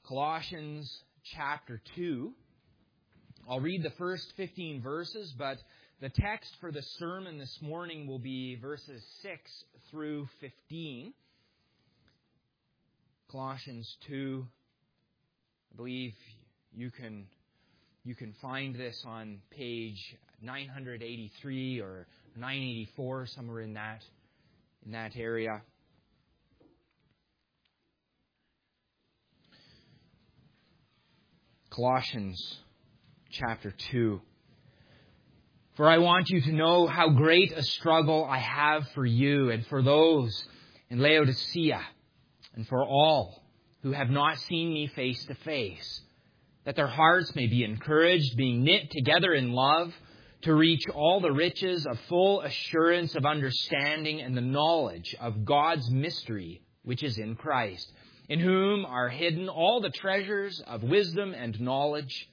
Colossians chapter 2. I'll read the first 15 verses, but the text for the sermon this morning will be verses 6 through 15. Colossians 2. I believe you can find this on page 983 or 984, somewhere in that area. Colossians chapter 2. For I want you to know how great a struggle I have for you and for those in Laodicea and for all who have not seen me face to face, that their hearts may be encouraged, being knit together in love, to reach all the riches of full assurance of understanding and the knowledge of God's mystery, which is in Christ, in whom are hidden all the treasures of wisdom and knowledge.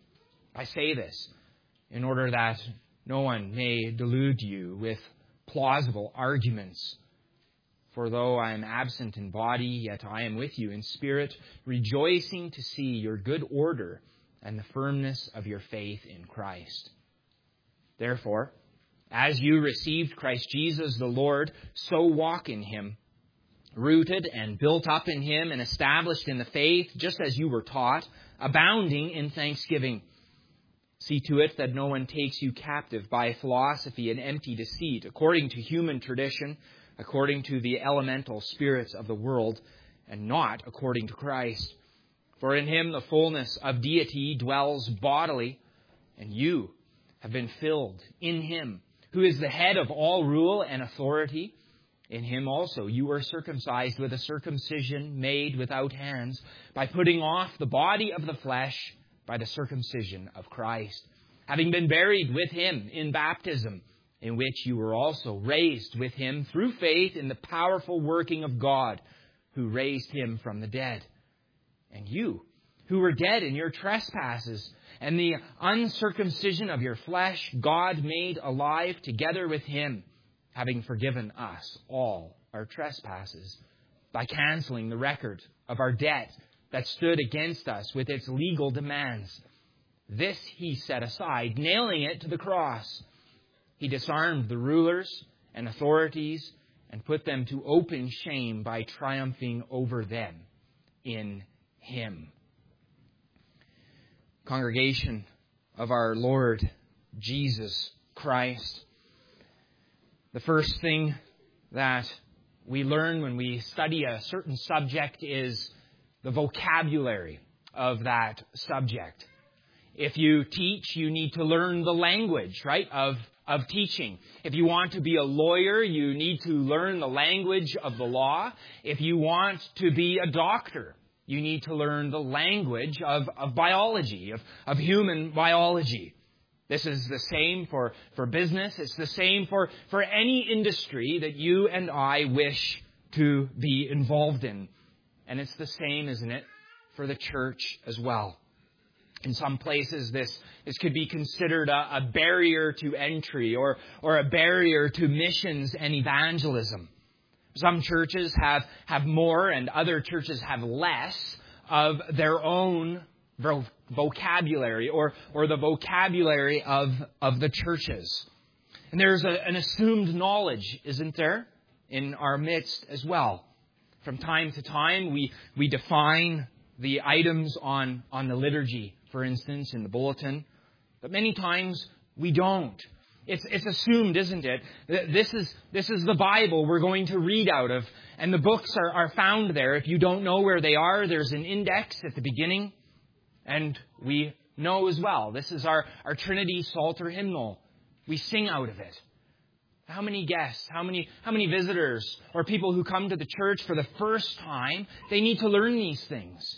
I say this in order that no one may delude you with plausible arguments. For though I am absent in body, yet I am with you in spirit, rejoicing to see your good order and the firmness of your faith in Christ. Therefore, as you received Christ Jesus the Lord, so walk in him, rooted and built up in him and established in the faith, just as you were taught, abounding in thanksgiving. See to it that no one takes you captive by philosophy and empty deceit, according to human tradition, according to the elemental spirits of the world, and not according to Christ. For in him the fullness of deity dwells bodily, and you have been filled in him, who is the head of all rule and authority. In him also you were circumcised with a circumcision made without hands, by putting off the body of the flesh by the circumcision of Christ, having been buried with him in baptism, in which you were also raised with him through faith in the powerful working of God, who raised him from the dead. And you, who were dead in your trespasses and the uncircumcision of your flesh, God made alive together with him, having forgiven us all our trespasses, by canceling the record of our debt that stood against us with its legal demands. This he set aside, nailing it to the cross. He disarmed the rulers and authorities and put them to open shame by triumphing over them in him. Congregation of our Lord Jesus Christ, the first thing that we learn when we study a certain subject is the vocabulary of that subject. If you teach, you need to learn the language, right, of teaching. If you want to be a lawyer, you need to learn the language of the law. If you want to be a doctor, you need to learn the language of biology, of human biology. This is the same for business. It's the same for any industry that you and I wish to be involved in. And it's the same, isn't it, for the church as well. In some places, this could be considered a barrier to entry or a barrier to missions and evangelism. Some churches have more and other churches have less of their own vocabulary or the vocabulary of the churches. And there's an assumed knowledge, isn't there, in our midst as well. From time to time, we define the items on the liturgy, for instance, in the bulletin. But many times we don't. It's assumed, isn't it? This is the Bible we're going to read out of. And the books are found there. If you don't know where they are, there's an index at the beginning. And we know as well, this is our Trinity Psalter hymnal. We sing out of it. How many guests, how many visitors or people who come to the church for the first time, they need to learn these things.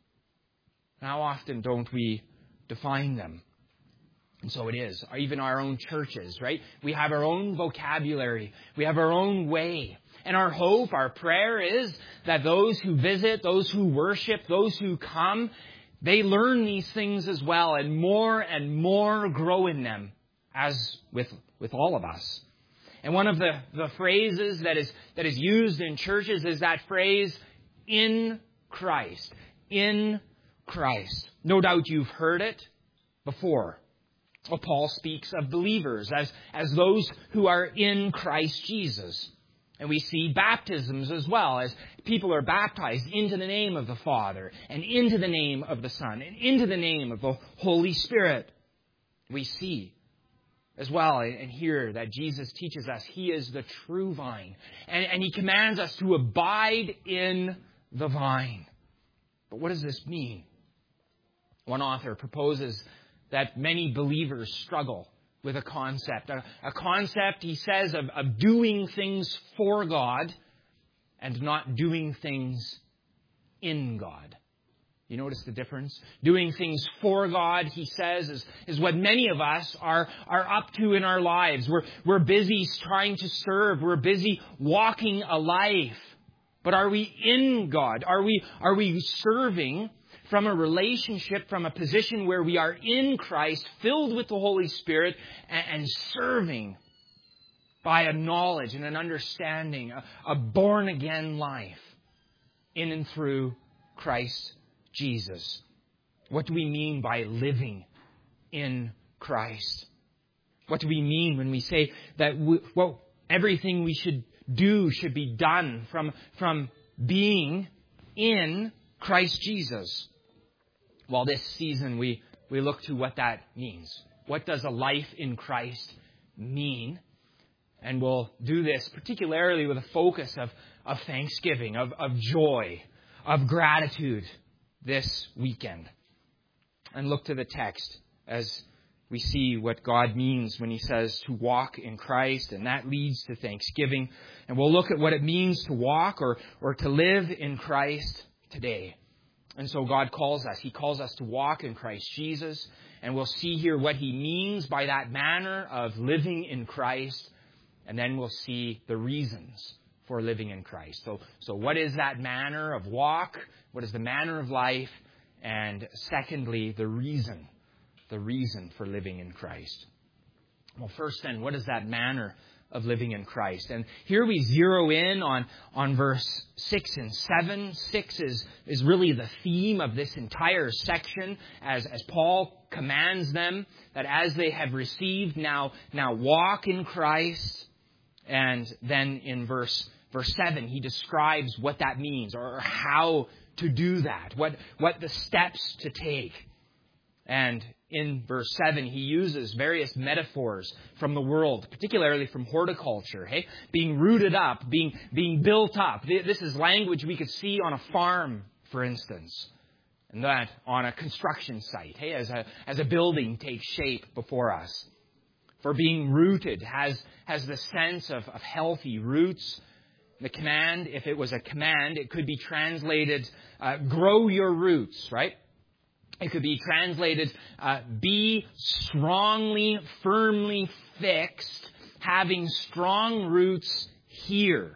How often don't we define them? And so it is. Even our own churches, right? We have our own vocabulary. We have our own way. And our hope, our prayer is that those who visit, those who worship, those who come, they learn these things as well and more grow in them, as with all of us. And one of the phrases that is used in churches is that phrase, in Christ. in Christ. No doubt you've heard it before. Well, Paul speaks of believers as those who are in Christ Jesus. And we see baptisms as well, as people are baptized into the name of the Father, and into the name of the Son, and into the name of the Holy Spirit. We see as well and hear that Jesus teaches us He is the true vine. And He commands us to abide in the vine. But what does this mean? One author proposes that many believers struggle with a concept. A concept, he says, of doing things for God and not doing things in God. You notice the difference? Doing things for God, he says, is what many of us are up to in our lives. We're busy trying to serve. We're busy walking a life. But are we in God? Are we serving from a relationship, from a position where we are in Christ, filled with the Holy Spirit, and serving by a knowledge and an understanding, a born-again life in and through Christ Jesus? What do we mean by living in Christ? What do we mean when we say that everything we should do should be done from being in Christ Jesus? Well, this season we look to what that means. What does a life in Christ mean? And we'll do this particularly with a focus of thanksgiving, of joy, of gratitude this weekend. And look to the text as we see what God means when He says to walk in Christ, and that leads to thanksgiving. And we'll look at what it means to walk or to live in Christ today. And so God calls us. He calls us to walk in Christ Jesus. And we'll see here what He means by that manner of living in Christ. And then we'll see the reasons for living in Christ. So what is that manner of walk? What is the manner of life? And secondly, the reason for living in Christ. Well, first then, what is that manner of living in Christ? And here we zero in on verse 6 and 7. 6 is really the theme of this entire section as Paul commands them that as they have received, now walk in Christ. And then in verse 7, he describes what that means or how to do that, what the steps to take. And in verse 7, he uses various metaphors from the world, particularly from horticulture, being rooted up, being built up. This is language we could see on a farm, for instance, and that on a construction site, as a building takes shape before us. For being rooted has the sense of healthy roots. The command, if it was a command, it could be translated, grow your roots, right? It could be translated, be strongly, firmly fixed, having strong roots here.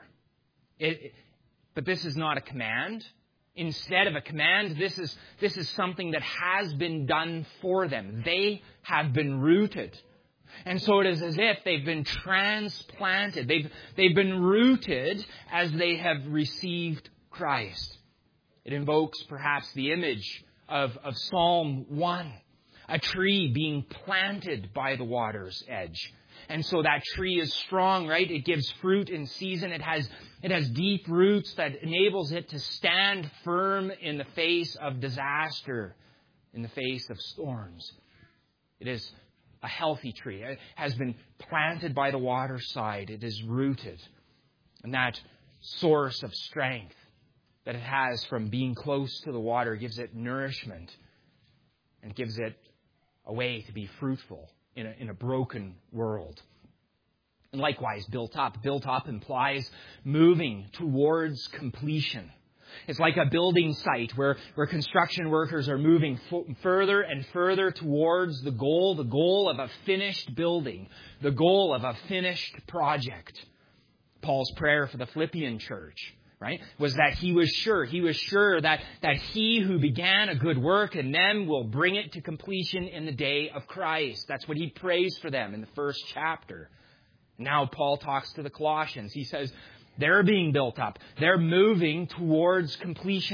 But this is not a command. Instead of a command, this is something that has been done for them. They have been rooted. And so it is as if they've been transplanted. They've been rooted as they have received Christ. It invokes perhaps the image of Psalm 1, a tree being planted by the water's edge. And so that tree is strong, right? It gives fruit in season. It has deep roots that enables it to stand firm in the face of disaster, in the face of storms. It is a healthy tree. It has been planted by the waterside. It is rooted. And that source of strength that it has from being close to the water gives it nourishment and gives it a way to be fruitful in a broken world. And likewise, built up. Built up implies moving towards completion. It's like a building site where construction workers are moving further and further towards the goal of a finished building, the goal of a finished project. Paul's prayer for the Philippian church, right, was that he was sure that he who began a good work in them will bring it to completion in the day of Christ. That's what he prays for them in the first chapter. Now Paul talks to the Colossians. He says, they're being built up. They're moving towards completion.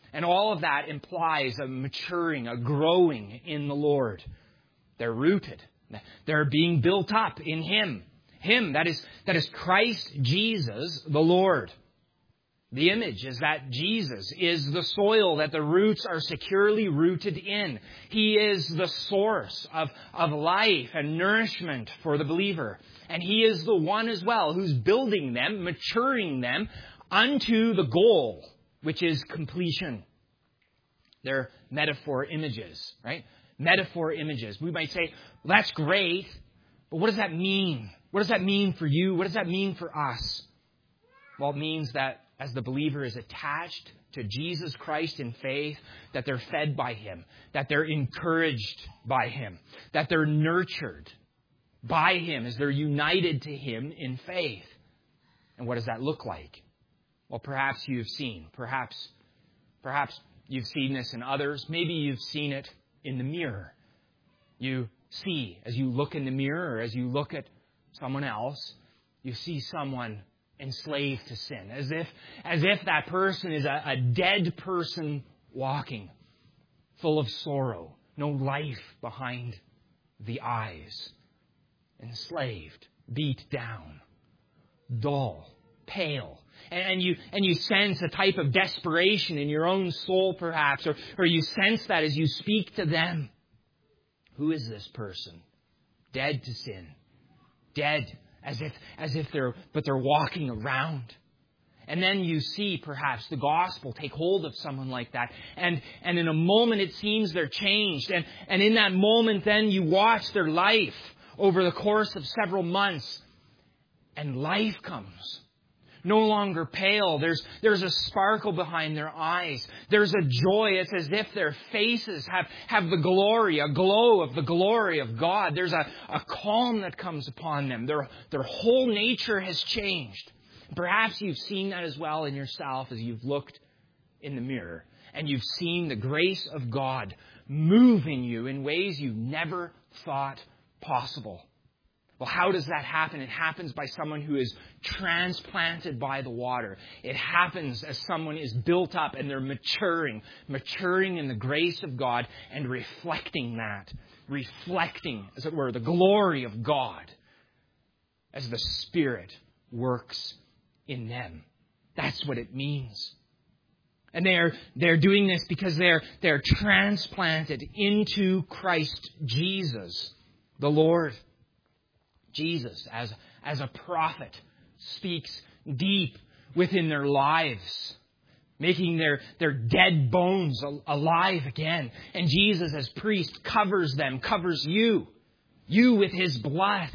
And all of that implies a maturing, a growing in the Lord. They're rooted. They're being built up in Him. Him, that is Christ Jesus, the Lord. The image is that Jesus is the soil that the roots are securely rooted in. He is the source of life and nourishment for the believer. And He is the one as well who's building them, maturing them unto the goal, which is completion. They're metaphor images, right? Metaphor images. We might say, well, that's great, but what does that mean? What does that mean for you? What does that mean for us? Well, it means that as the believer is attached to Jesus Christ in faith, that they're fed by Him, that they're encouraged by Him, that they're nurtured by Him as they're united to Him in faith. And what does that look like? Well, perhaps you've seen. Perhaps you've seen this in others. Maybe you've seen it in the mirror. You see, as you look in the mirror or as you look at someone else, you see someone enslaved to sin, as if that person is a dead person walking, full of sorrow, no life behind the eyes, enslaved, beat down, dull, pale. And you sense a type of desperation in your own soul, perhaps, or you sense that as you speak to them. Who is this person? Dead to sin, dead. As if they're walking around. And then you see perhaps the gospel take hold of someone like that. And in a moment it seems they're changed. And in that moment then you watch their life over the course of several months. And life comes. No longer pale. There's a sparkle behind their eyes. There's a joy. It's as if their faces have the glory, a glow of the glory of God. There's a calm that comes upon them. Their whole nature has changed. Perhaps you've seen that as well in yourself as you've looked in the mirror. And you've seen the grace of God moving you in ways you never thought possible. Well, how does that happen? It happens by someone who is transplanted by the water. It happens as someone is built up and they're maturing in the grace of God and reflecting, as it were, the glory of God as the Spirit works in them. That's what it means. And they're doing this because they're transplanted into Christ Jesus, the Lord. Jesus, as a prophet, speaks deep within their lives, making their dead bones alive again. And Jesus, as priest, covers them, covers you with His blood.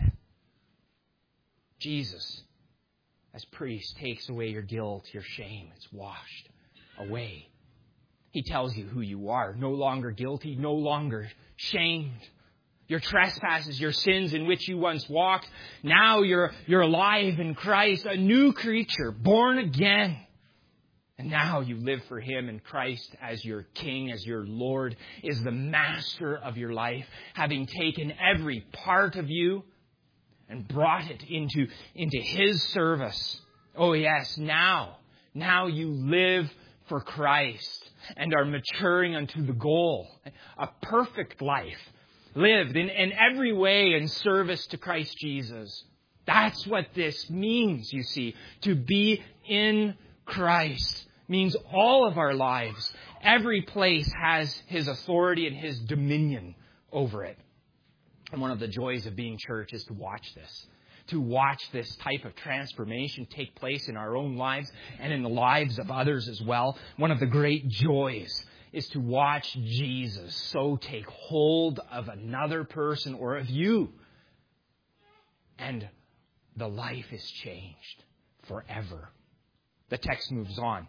Jesus, as priest, takes away your guilt, your shame. It's washed away. He tells you who you are, no longer guilty, no longer shamed. Your trespasses, your sins in which you once walked, now you're alive in Christ, a new creature, born again. And now you live for Him, and Christ as your King, as your Lord, is the master of your life, having taken every part of you and brought it into His service. Oh yes, now you live for Christ and are maturing unto the goal, a perfect life. Lived in every way in service to Christ Jesus. That's what this means, you see. To be in Christ means all of our lives. Every place has His authority and His dominion over it. And one of the joys of being church is to watch this. To watch this type of transformation take place in our own lives and in the lives of others as well. One of the great joys is to watch Jesus so take hold of another person or of you. And the life is changed forever. The text moves on.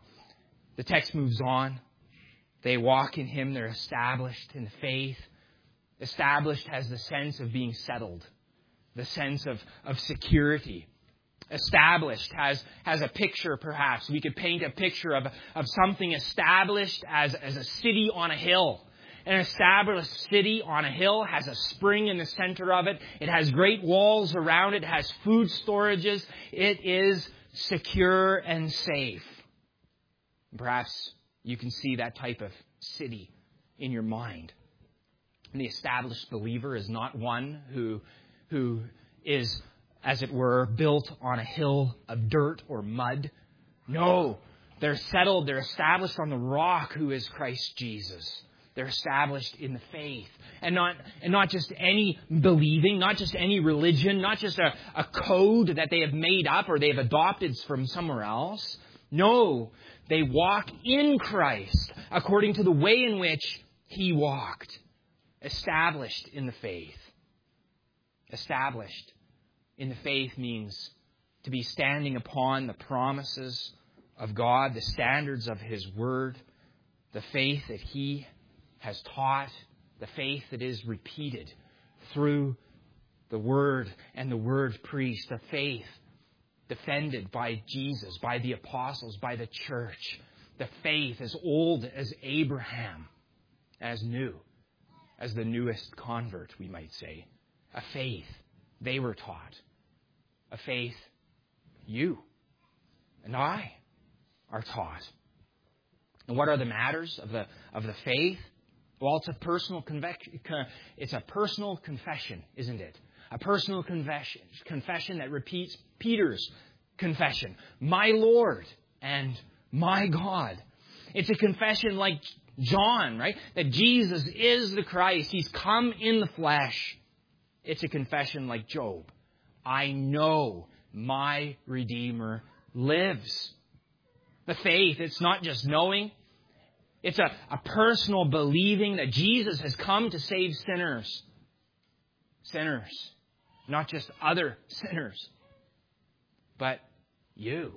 They walk in Him. They're established in faith. Established has the sense of being settled. The sense of security. Established has a picture, perhaps. We could paint a picture of something established as a city on a hill. An established city on a hill has a spring in the center of it. It has great walls around it. It has food storages. It is secure and safe. Perhaps You can see that type of city in your mind. And the established believer is not one who is, as it were, built on a hill of dirt or mud. No, they're settled, they're established on the rock who is Christ Jesus. They're established in the faith. And not just any believing, not just any religion, not just a code that they have made up or they've adopted from somewhere else. No, they walk in Christ according to the way in which He walked. Established in the faith. Established in the faith means to be standing upon the promises of God, the standards of His Word, the faith that He has taught, the faith that is repeated through the Word and the Word preached, the faith defended by Jesus, by the apostles, by the church, the faith as old as Abraham, as new, as the newest convert, we might say. A faith they were taught. A faith you and I are taught. And what are the matters of the faith? Well, it's a personal confession, isn't it? A personal confession that repeats Peter's confession. My Lord and my God. It's a confession like John, right? That Jesus is the Christ. He's come in the flesh. It's a confession like Job. I know my Redeemer lives. The faith, it's not just knowing. It's a personal believing that Jesus has come to save sinners. Sinners. Not just other sinners. But you.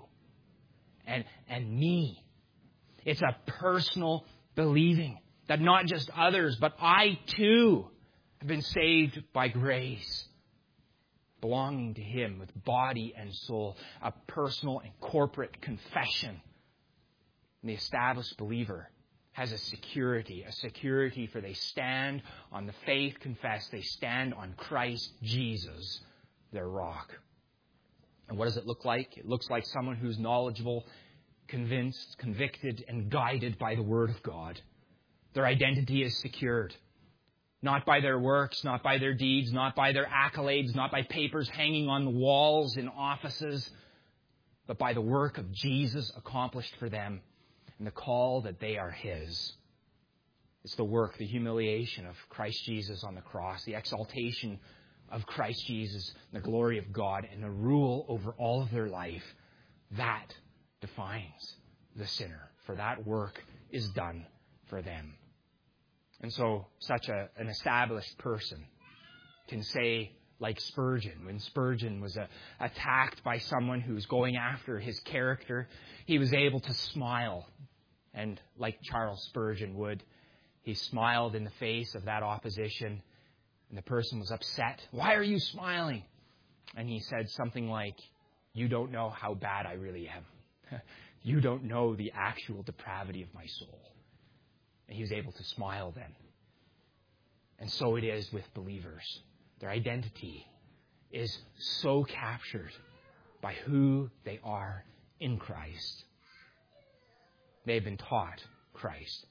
And me. It's a personal believing that not just others, but I too have been saved by grace. Belonging to Him with body and soul. A personal and corporate confession. And the established believer has a security for they stand on the faith confessed. They stand on Christ Jesus, their rock. And what does it look like? It looks like someone who's knowledgeable, convinced, convicted, and guided by the Word of God. Their identity is secured. Not by their works, not by their deeds, not by their accolades, not by papers hanging on the walls in offices, but by the work of Jesus accomplished for them and the call that they are His. It's the work, the humiliation of Christ Jesus on the cross, the exaltation of Christ Jesus, the glory of God, and the rule over all of their life. That defines the sinner, for that work is done for them. And so such an established person can say, like Spurgeon, when Spurgeon was attacked by someone who's going after his character, he was able to smile. And like Charles Spurgeon would, he smiled in the face of that opposition. And the person was upset. Why are you smiling? And he said something like, you don't know how bad I really am. You don't know the actual depravity of my soul. And he was able to smile then. And so it is with believers. Their identity is so captured by who they are in Christ. They've been taught Christ.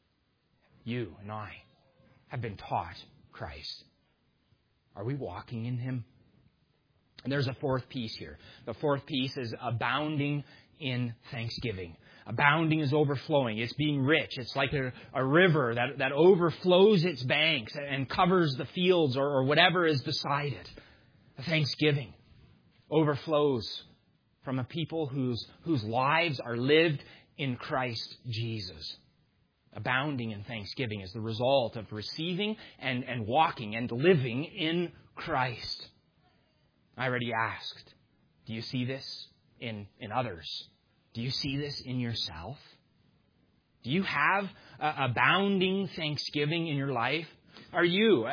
You and I have been taught Christ. Are we walking in Him? And there's a fourth piece here. The fourth piece is abounding in thanksgiving. Abounding is overflowing. It's being rich. It's like a river that overflows its banks and covers the fields or whatever is beside it. Thanksgiving overflows from a people whose lives are lived in Christ Jesus. Abounding in thanksgiving is the result of receiving and walking and living in Christ. I already asked, do you see this in others? Do you see this in yourself? Do you have abounding thanksgiving in your life? Are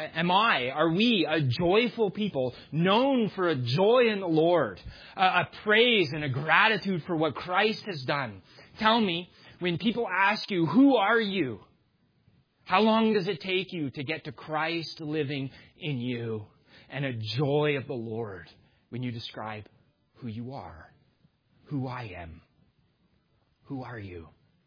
we a joyful people known for a joy in the Lord, a praise and a gratitude for what Christ has done? Tell me, when people ask you, who are you? How long does it take you to get to Christ living in you and a joy of the Lord when you describe who you are, who I am? Who are you?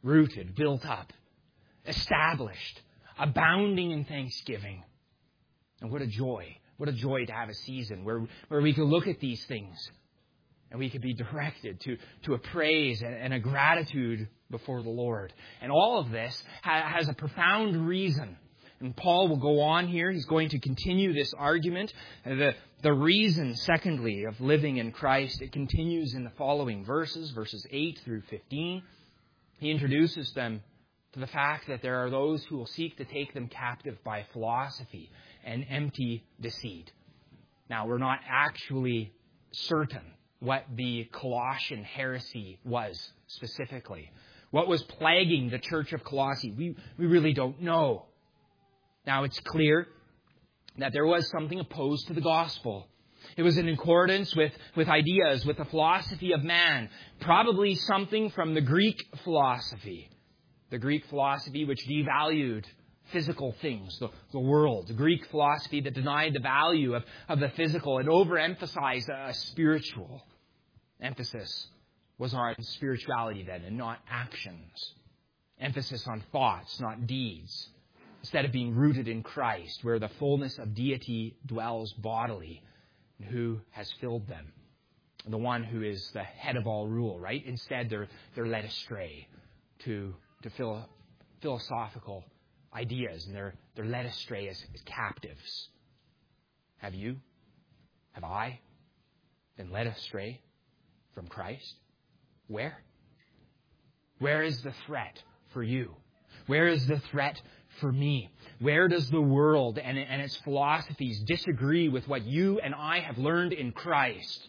rooted, built up, established, abounding in thanksgiving. And what a joy. What a joy to have a season where we can look at these things and we can be directed to a praise and a gratitude before the Lord. And all of this has a profound reason. And Paul will go on here. He's going to continue this argument. The reason, secondly, of living in Christ, it continues in the following verses 8 through 15. He introduces them to the fact that there are those who will seek to take them captive by philosophy and empty deceit. Now, we're not actually certain what the Colossian heresy was specifically. What was plaguing the church of Colossae? We really don't know. Now, it's clear that there was something opposed to the gospel. It was in accordance with ideas, with the philosophy of man, probably something from the Greek philosophy. The Greek philosophy which devalued physical things, the world. The Greek philosophy that denied the value of the physical and overemphasized a spiritual. Emphasis was on spirituality then and not actions. Emphasis on thoughts, not deeds. Instead of being rooted in Christ, where the fullness of deity dwells bodily, and who has filled them. The one who is the head of all rule, right? Instead, they're led astray to philosophical ideas, and they're led astray as captives. Have you? Have I been led astray from Christ? Where? Where is the threat for you? Where is the threat for me? Where does the world and its philosophies disagree with what you and I have learned in Christ?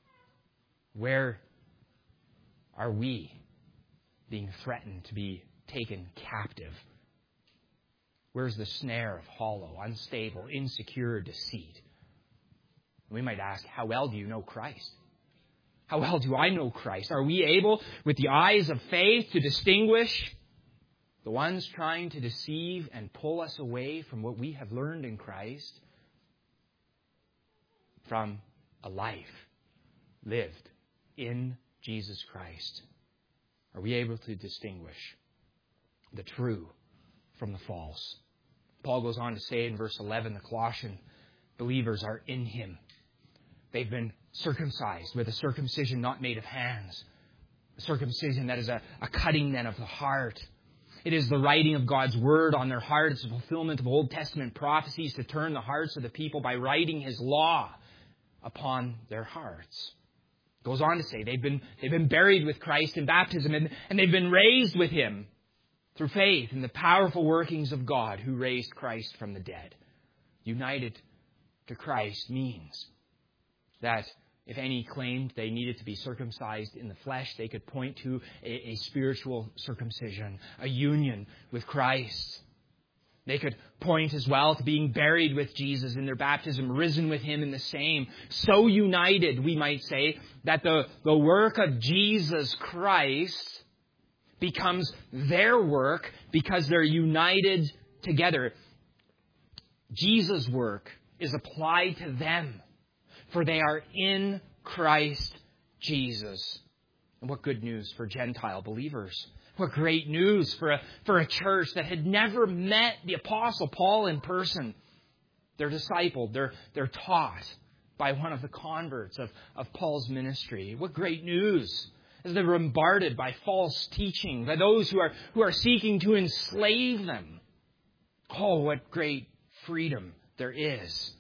Where are we being threatened to be taken captive? Where's the snare of hollow, unstable, insecure deceit? We might ask, how well do you know Christ? How well do I know Christ? Are we able, with the eyes of faith, to distinguish the ones trying to deceive and pull us away from what we have learned in Christ from a life lived in Jesus Christ? Are we able to distinguish the true from the false? Paul goes on to say in verse 11, the Colossian believers are in Him. They've been circumcised with a circumcision not made of hands. A circumcision that is a cutting then of the heart. It is the writing of God's Word on their heart. It's the fulfillment of Old Testament prophecies to turn the hearts of the people by writing His law upon their hearts. It goes on to say they've been buried with Christ in baptism and they've been raised with Him through faith in the powerful workings of God who raised Christ from the dead. United to Christ means that if any claimed they needed to be circumcised in the flesh, they could point to a spiritual circumcision, a union with Christ. They could point as well to being buried with Jesus in their baptism, risen with Him in the same. So united, we might say, that the work of Jesus Christ becomes their work because they're united together. Jesus' work is applied to them, for they are in Christ Jesus. And what good news for Gentile believers. What great news for a church that had never met the Apostle Paul in person. They're discipled, they're taught by one of the converts of Paul's ministry. What great news as they're bombarded by false teaching, by those who are seeking to enslave them. Oh, what great freedom there is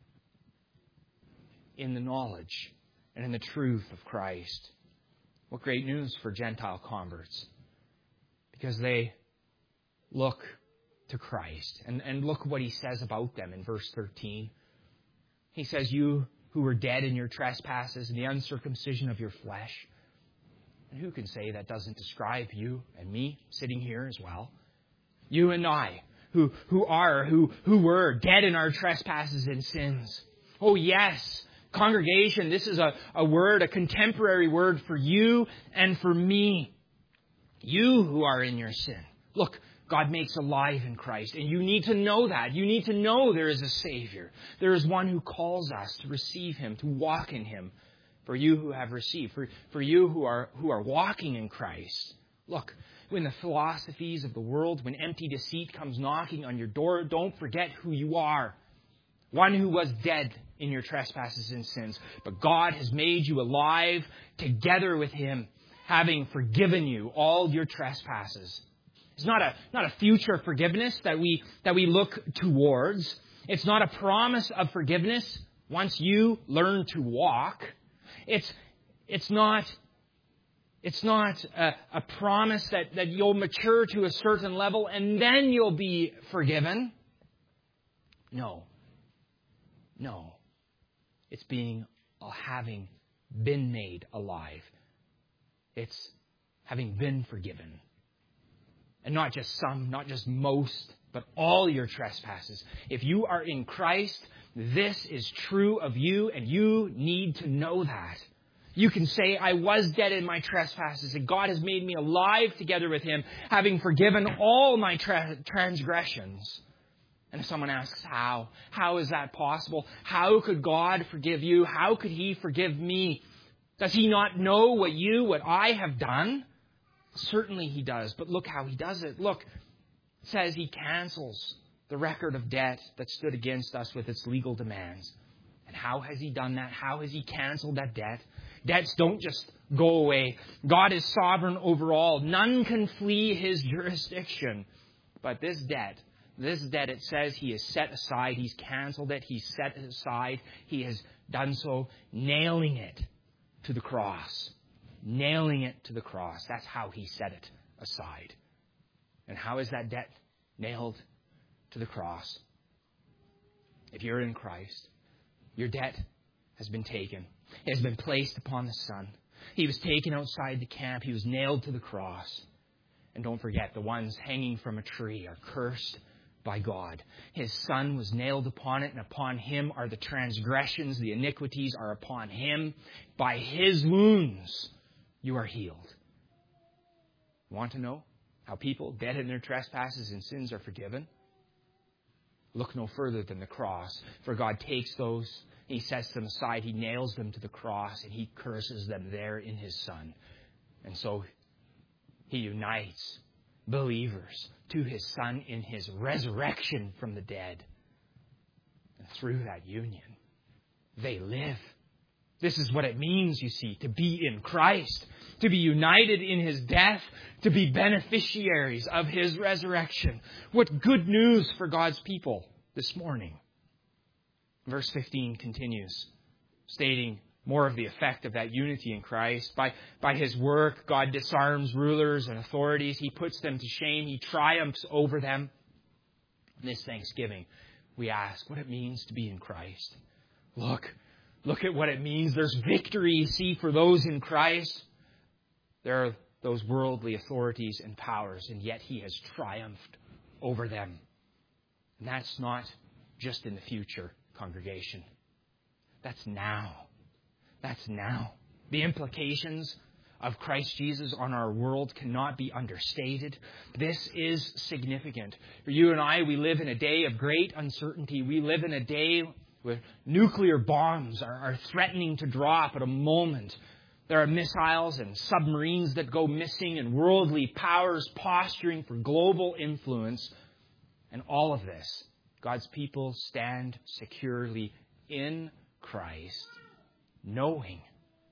in the knowledge and in the truth of Christ. What great news for Gentile converts, because they look to Christ. And look what He says about them in verse 13. He says, you who were dead in your trespasses and the uncircumcision of your flesh. And who can say that doesn't describe you and me sitting here as well? You and I, who were dead in our trespasses and sins. Oh yes, congregation, this is a word, a contemporary word for you and for me. You who are in your sin. Look, God makes alive in Christ, and you need to know that. You need to know there is a Savior. There is one who calls us to receive Him, to walk in Him. For you who have received, for you who are walking in Christ, Look, when the philosophies of the world, when empty deceit comes knocking on your door, don't forget who you are. One who was dead in your trespasses and sins. But God has made you alive together with Him, having forgiven you all your trespasses. It's not a future forgiveness that we look towards. It's not a promise of forgiveness once you learn to walk. It's not a promise that you'll mature to a certain level and then you'll be forgiven. No. It's having been made alive. It's having been forgiven. And not just some, not just most, but all your trespasses. If you are in Christ, this is true of you, and you need to know that. You can say, I was dead in my trespasses, and God has made me alive together with Him, having forgiven all my transgressions. And if someone asks, how is that possible? How could God forgive you? How could He forgive me? Does He not know what I have done? Certainly He does, but look how He does it. Look, it says He cancels the record of debt that stood against us with its legal demands. And how has He done that? How has He canceled that debt? Debts don't just go away. God is sovereign over all. None can flee His jurisdiction. But this debt, it says He has set aside. He's canceled it. He's set it aside. He has done so, nailing it to the cross. Nailing it to the cross. That's how He set it aside. And how is that debt nailed to the cross? If you're in Christ, your debt has been taken. It has been placed upon the Son. He was taken outside the camp. He was nailed to the cross. And don't forget, the ones hanging from a tree are cursed by God. His Son was nailed upon it, and upon Him are the transgressions. The iniquities are upon Him. By His wounds you are healed. Want to know how people dead in their trespasses and sins are forgiven? Look no further than the cross. For God takes those, He sets them aside, He nails them to the cross, and He curses them there in His Son. And so He unites believers to His Son in His resurrection from the dead. And through that union, they live. This is what it means, you see, to be in Christ, to be united in His death, to be beneficiaries of His resurrection. What good news for God's people this morning. Verse 15 continues, stating more of the effect of that unity in Christ. By His work, God disarms rulers and authorities. He puts them to shame. He triumphs over them. In this Thanksgiving, we ask what it means to be in Christ. Look at what it means. There's victory, you see, for those in Christ. There are those worldly authorities and powers, and yet He has triumphed over them. And that's not just in the future, congregation. That's now. That's now. The implications of Christ Jesus on our world cannot be understated. This is significant. For you and I, we live in a day of great uncertainty. We live in a day where nuclear bombs are threatening to drop at a moment. There are missiles and submarines that go missing and worldly powers posturing for global influence. And all of this, God's people stand securely in Christ, knowing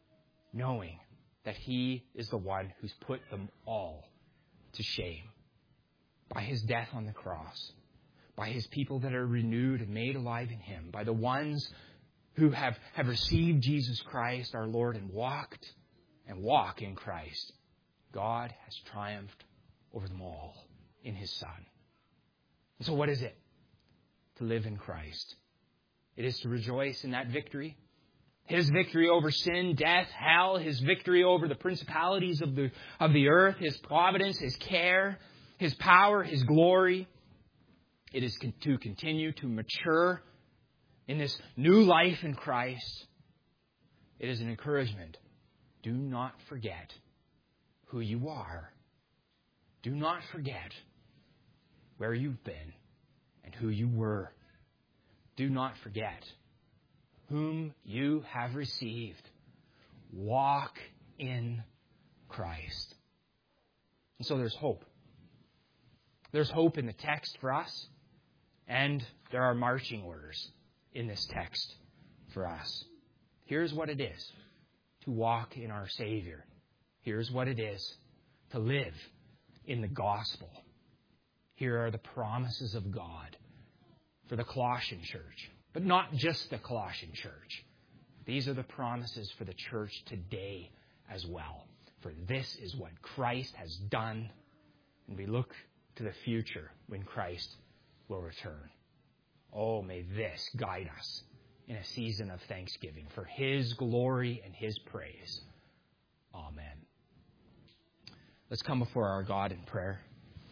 that He is the one who's put them all to shame by His death on the cross, by His people that are renewed and made alive in Him, by the ones who have received Jesus Christ, our Lord, and walk in Christ. God has triumphed over them all in His Son. And so what is it to live in Christ? It is to rejoice in that victory. His victory over sin, death, hell, His victory over the principalities of the earth, His providence, His care, His power, His glory. It is to continue to mature in this new life in Christ. It is an encouragement. Do not forget who you are. Do not forget where you've been and who you were. Do not forget whom you have received. Walk in Christ. And so there's hope. There's hope in the text for us, and there are marching orders in this text for us. Here's what it is to walk in our Savior. Here's what it is to live in the gospel. Here are the promises of God for the Colossian church, but not just the Colossian church. These are the promises for the church today as well. For this is what Christ has done, and we look to the future when Christ will return. Oh, may this guide us in a season of thanksgiving for His glory and His praise. Amen. Let's come before our God in prayer.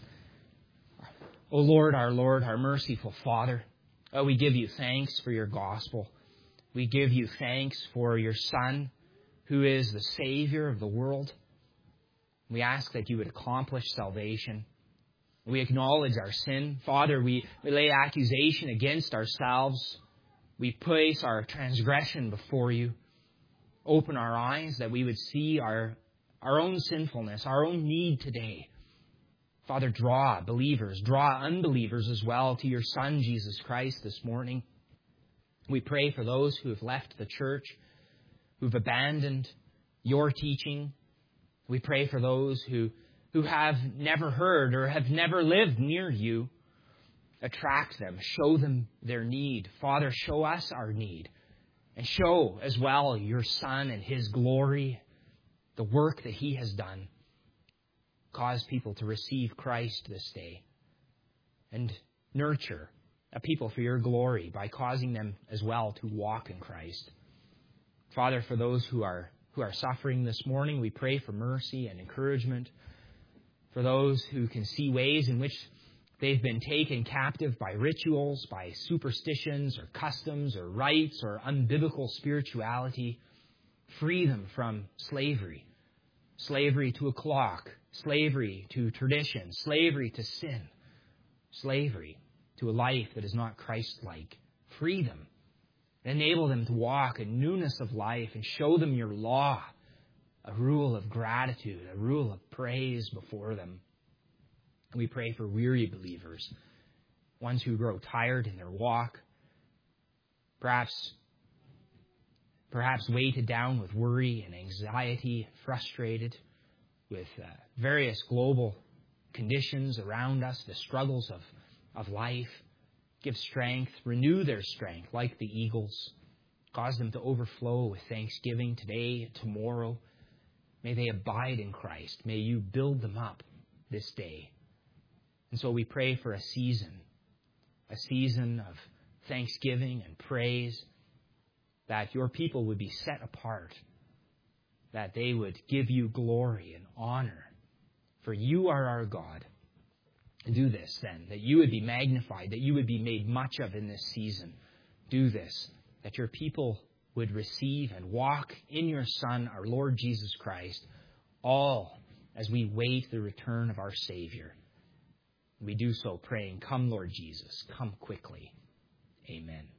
O Lord, our merciful Father, we give you thanks for your gospel. We give you thanks for your Son, who is the Savior of the world. We ask that you would accomplish salvation. We acknowledge our sin. Father, we lay accusation against ourselves. We place our transgression before you. Open our eyes that we would see our own sinfulness, our own need today. Father, draw believers, draw unbelievers as well to your Son, Jesus Christ, this morning. We pray for those who have left the church, who've abandoned your teaching. We pray for those who have never heard or have never lived near you. Attract them, show them their need. Father, show us our need. And show as well your Son and His glory, the work that He has done. Cause people to receive Christ this day. And nurture a people for your glory by causing them as well to walk in Christ. Father, for those who are suffering this morning, we pray for mercy and encouragement. For those who can see ways in which they've been taken captive by rituals, by superstitions or customs or rites or unbiblical spirituality, free them from slavery. Slavery to a clock, slavery to tradition, slavery to sin, slavery to a life that is not Christ-like. Free them. Enable them to walk in newness of life and show them your law, a rule of gratitude, a rule of praise before them. We pray for weary believers, ones who grow tired in their walk, perhaps weighted down with worry and anxiety, frustrated with various global conditions around us, the struggles of life. Give strength, renew their strength like the eagles. Cause them to overflow with thanksgiving today, tomorrow. May they abide in Christ. May you build them up this day. And so we pray for a season of thanksgiving and praise, that your people would be set apart, that they would give you glory and honor. For you are our God. Do this then, that you would be magnified, that you would be made much of in this season. Do this, that your people would receive and walk in your Son, our Lord Jesus Christ, all as we wait the return of our Savior. We do so praying, come Lord Jesus, come quickly. Amen.